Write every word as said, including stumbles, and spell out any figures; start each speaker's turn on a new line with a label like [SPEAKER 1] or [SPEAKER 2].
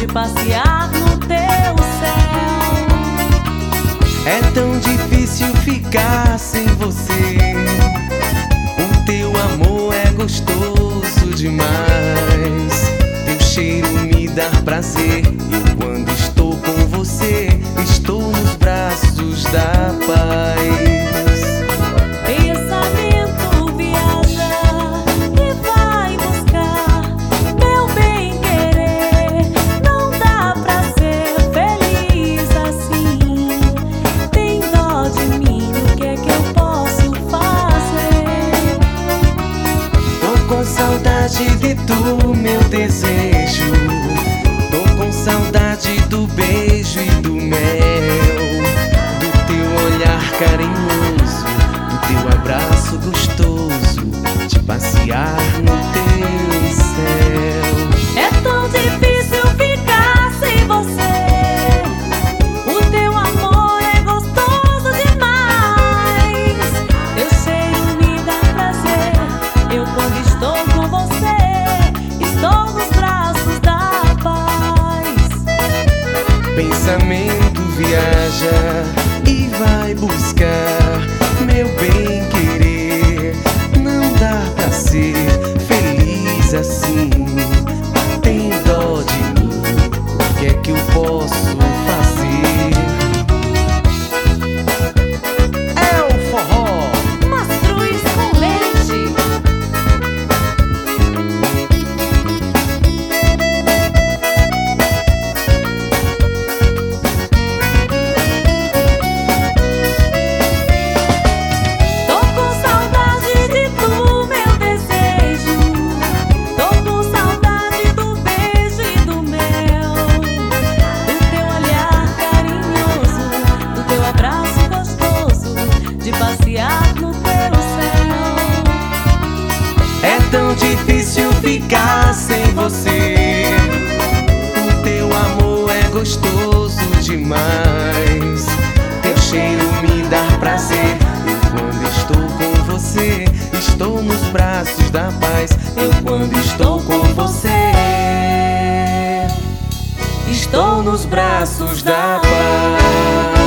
[SPEAKER 1] passear no teu céu.
[SPEAKER 2] É tão difícil ficar sem você. O teu amor é gostoso demais. Teu cheiro me dá prazer. E quando estou com você, estou nos braços da paz.
[SPEAKER 1] Pensamento viaja e vai buscar meu bem-querer. Não dá pra ser feliz assim. Tem dó de mim, o que é que eu posso fazer?
[SPEAKER 2] Tô com saudade de tu, meu desejo. Tô com saudade do beijo e do mel, do teu olhar carinhoso, do teu abraço gostoso, de passear no teu céu.
[SPEAKER 1] É tão difícil ficar sem você. O teu amor é gostoso demais. Teu cheiro me dá prazer. Eu, quando estou com você, estou nos braços da paz.
[SPEAKER 2] Pensamento viaja e vai buscar meu bem-querer. Não dá pra ser feliz assim. Tem dó de mim, o que é que eu posso fazer? É o forró.
[SPEAKER 1] Mastruz com leite. Tô com saudade de tu, meu desejo. Tô com saudade do beijo e do mel, do teu olhar carinhoso, do teu abraço gostoso, de passear no teu céu.
[SPEAKER 2] É tão difícil ficar sem você. O teu amor é gostoso demais. Teu cheiro me dá prazer. Eu, quando estou com você, estou nos braços da paz. Eu, quando estou com você, estou nos braços da paz.